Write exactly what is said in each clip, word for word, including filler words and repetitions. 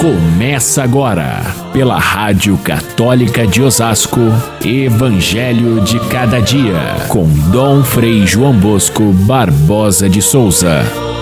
Começa agora, pela Rádio Católica de Osasco, Evangelho de Cada Dia, com Dom Frei João Bosco Barbosa de Souza.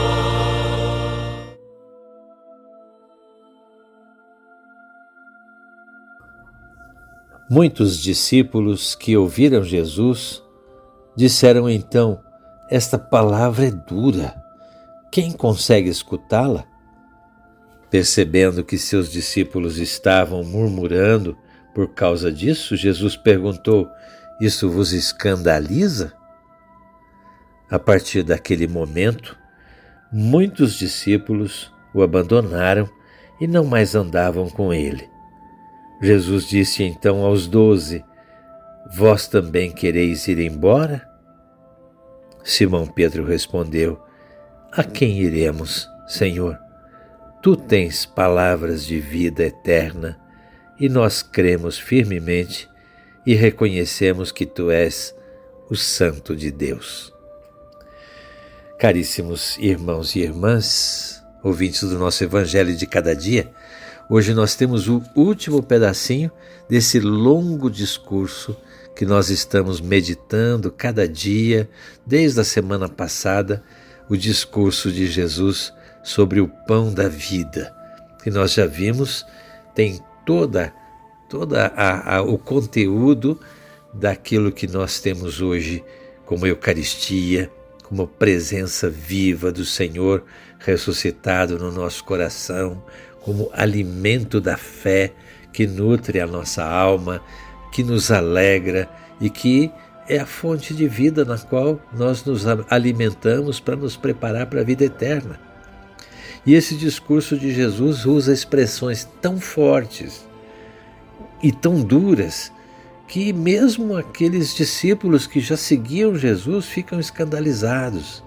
Muitos discípulos que ouviram Jesus disseram então: esta palavra é dura, quem consegue escutá-la? Percebendo que seus discípulos estavam murmurando por causa disso, Jesus perguntou: isso vos escandaliza? A partir daquele momento, muitos discípulos o abandonaram e não mais andavam com ele. Jesus disse então aos doze: vós também quereis ir embora? Simão Pedro respondeu: a quem iremos, Senhor? Tu tens palavras de vida eterna e nós cremos firmemente e reconhecemos que tu és o Santo de Deus. Caríssimos irmãos e irmãs, ouvintes do nosso Evangelho de Cada Dia, hoje nós temos o último pedacinho desse longo discurso que nós estamos meditando cada dia, desde a semana passada, o discurso de Jesus sobre o pão da vida, que nós já vimos, tem toda, toda a, a, o conteúdo daquilo que nós temos hoje como Eucaristia, como presença viva do Senhor ressuscitado no nosso coração, como alimento da fé que nutre a nossa alma, que nos alegra e que é a fonte de vida na qual nós nos alimentamos para nos preparar para a vida eterna. E esse discurso de Jesus usa expressões tão fortes e tão duras que mesmo aqueles discípulos que já seguiam Jesus ficam escandalizados.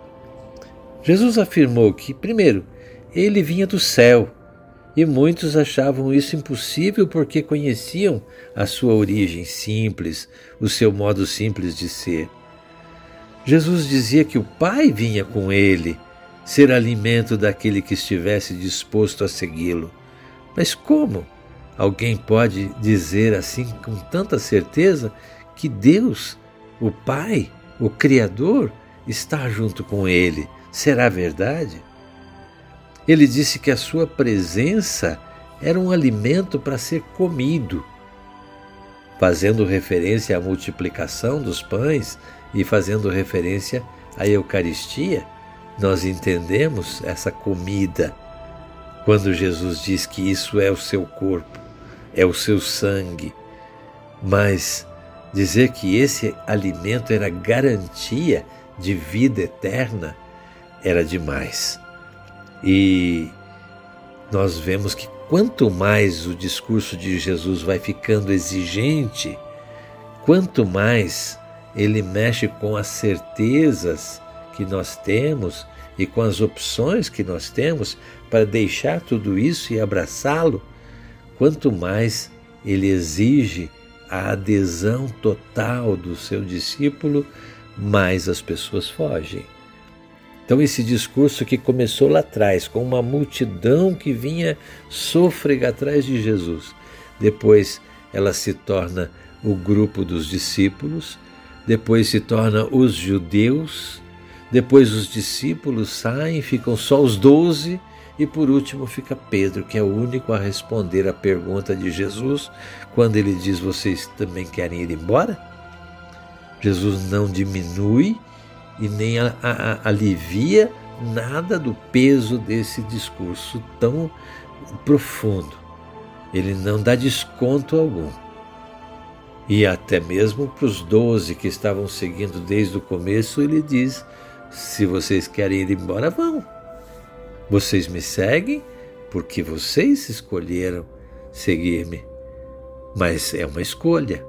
Jesus afirmou que, primeiro, ele vinha do céu e muitos achavam isso impossível porque conheciam a sua origem simples, o seu modo simples de ser. Jesus dizia que o Pai vinha com ele, ser alimento daquele que estivesse disposto a segui-lo. Mas como alguém pode dizer assim com tanta certeza que Deus, o Pai, o Criador, está junto com ele? Será verdade? Ele disse que a sua presença era um alimento para ser comido, fazendo referência à multiplicação dos pães e fazendo referência à Eucaristia. Nós entendemos essa comida quando Jesus diz que isso é o seu corpo, é o seu sangue. Mas dizer que esse alimento era garantia de vida eterna era demais. E nós vemos que quanto mais o discurso de Jesus vai ficando exigente, quanto mais ele mexe com as certezas que nós temos e com as opções que nós temos para deixar tudo isso e abraçá-lo, quanto mais ele exige a adesão total do seu discípulo, mais as pessoas fogem. Então esse discurso que começou lá atrás, com uma multidão que vinha sôfrega atrás de Jesus, depois ela se torna o grupo dos discípulos, depois se torna os judeus, depois os discípulos saem, ficam só os doze, e por último fica Pedro, que é o único a responder a pergunta de Jesus, quando ele diz: vocês também querem ir embora? Jesus não diminui e nem a, a, a, alivia nada do peso desse discurso tão profundo. Ele não dá desconto algum. E até mesmo para os doze que estavam seguindo desde o começo, ele diz: se vocês querem ir embora, vão. Vocês me seguem porque vocês escolheram seguir-me. Mas é uma escolha.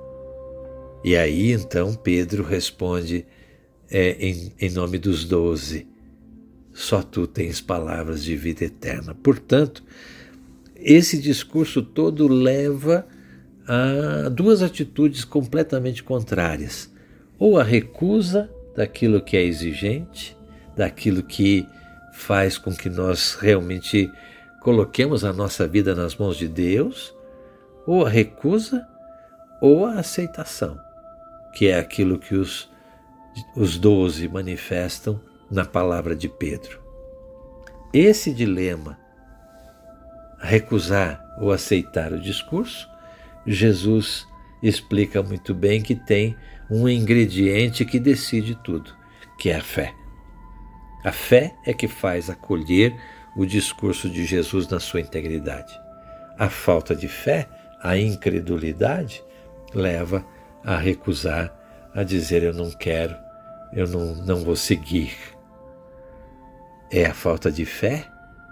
E aí então Pedro responde é, em, em nome dos doze: só tu tens palavras de vida eterna. Portanto, esse discurso todo leva a duas atitudes completamente contrárias. Ou a recusa daquilo que é exigente, daquilo que faz com que nós realmente coloquemos a nossa vida nas mãos de Deus, ou a recusa, ou a aceitação, que é aquilo que os, os doze manifestam na palavra de Pedro. Esse dilema, recusar ou aceitar o discurso, Jesus explica muito bem que tem um ingrediente que decide tudo, que é a fé. A fé é que faz acolher o discurso de Jesus na sua integridade. A falta de fé, a incredulidade, leva a recusar, a dizer eu não quero, eu não, não vou seguir. É a falta de fé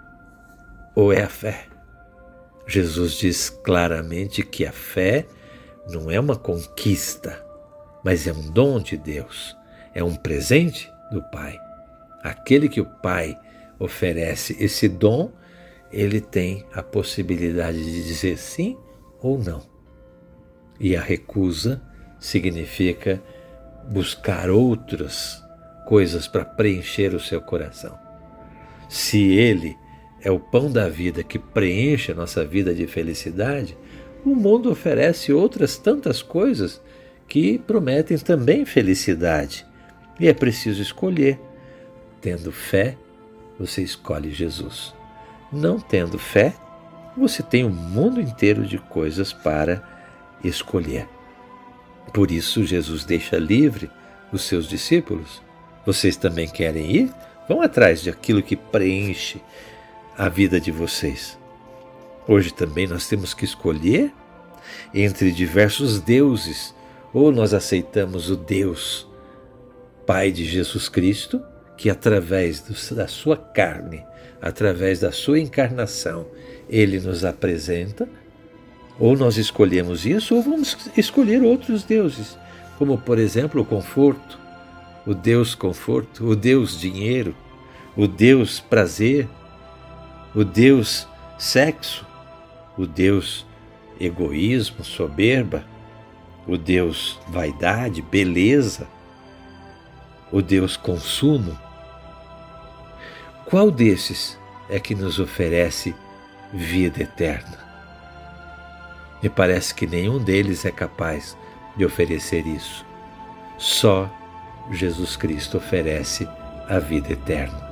ou é a fé? Jesus diz claramente que a fé não é uma conquista, mas é um dom de Deus, é um presente do Pai. Aquele que o Pai oferece esse dom, ele tem a possibilidade de dizer sim ou não. E a recusa significa buscar outras coisas para preencher o seu coração. Se ele é o pão da vida que preenche a nossa vida de felicidade, o mundo oferece outras tantas coisas que prometem também felicidade. E é preciso escolher. Tendo fé, você escolhe Jesus. Não tendo fé, você tem um mundo inteiro de coisas para escolher. Por isso, Jesus deixa livre os seus discípulos. Vocês também querem ir? Vão atrás de aquilo que preenche a vida de vocês. Hoje também nós temos que escolher entre diversos deuses. Ou nós aceitamos o Deus Pai de Jesus Cristo, que através do, da sua carne, através da sua encarnação, ele nos apresenta, ou nós escolhemos isso, ou vamos escolher outros deuses, como por exemplo o conforto, o Deus conforto, o Deus dinheiro, o Deus prazer, o Deus sexo, o Deus egoísmo, soberba, o Deus vaidade, beleza, o Deus consumo. Qual desses é que nos oferece vida eterna? Me parece que nenhum deles é capaz de oferecer isso. Só Jesus Cristo oferece a vida eterna.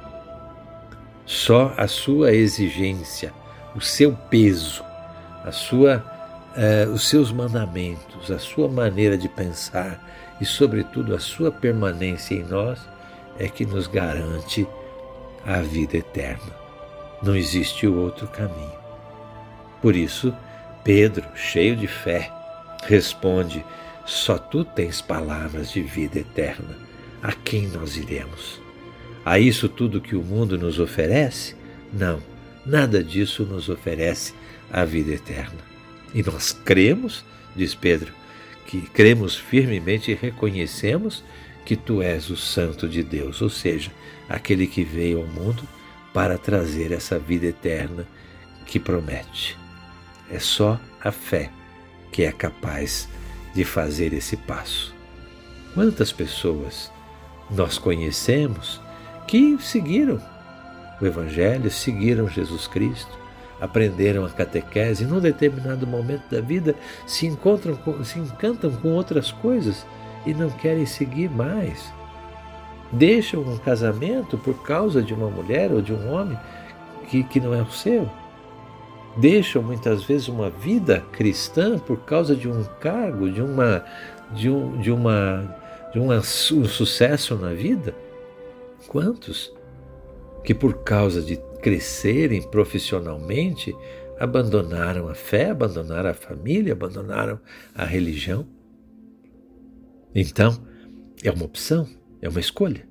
Só a sua exigência, o seu peso, a sua, eh, os seus mandamentos, a sua maneira de pensar e, sobretudo, a sua permanência em nós é que nos garante a vida eterna. Não existe outro caminho. Por isso, Pedro, cheio de fé, responde: só tu tens palavras de vida eterna. A quem nós iremos? A isso tudo que o mundo nos oferece? Não, nada disso nos oferece a vida eterna. E nós cremos, diz Pedro, que cremos firmemente e reconhecemos que tu és o Santo de Deus, ou seja, aquele que veio ao mundo para trazer essa vida eterna que promete. É só a fé que é capaz de fazer esse passo. Quantas pessoas nós conhecemos que seguiram o Evangelho, seguiram Jesus Cristo, aprenderam a catequese e num determinado momento da vida se encontram, se encantam com outras coisas e não querem seguir mais. Deixam um casamento por causa de uma mulher ou de um homem que, que não é o seu. Deixam muitas vezes uma vida cristã por causa de um cargo, de, uma, de, um, de, uma, de uma, um sucesso na vida. Quantos que por causa de crescerem profissionalmente abandonaram a fé, abandonaram a família, abandonaram a religião? Então, é uma opção, é uma escolha.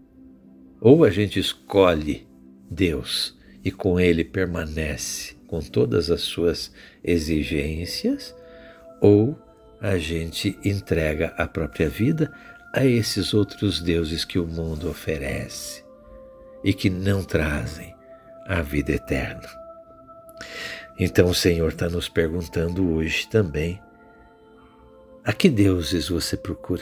Ou a gente escolhe Deus e com Ele permanece com todas as suas exigências, ou a gente entrega a própria vida a esses outros deuses que o mundo oferece e que não trazem a vida eterna. Então o Senhor está nos perguntando hoje também: a que deuses você procura?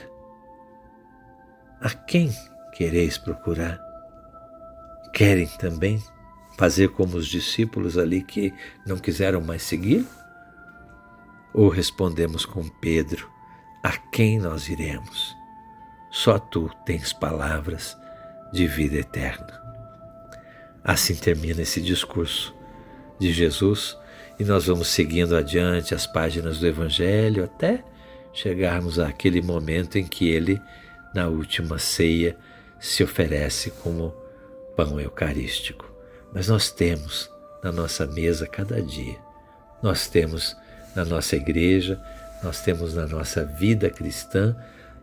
A quem quereis procurar? Querem também Fazer como os discípulos ali que não quiseram mais seguir? Ou respondemos com Pedro: a quem nós iremos? Só tu tens palavras de vida eterna. Assim termina esse discurso de Jesus e nós vamos seguindo adiante as páginas do Evangelho até chegarmos àquele momento em que ele, na última ceia, se oferece como pão eucarístico. Mas nós temos na nossa mesa cada dia, nós temos na nossa igreja, nós temos na nossa vida cristã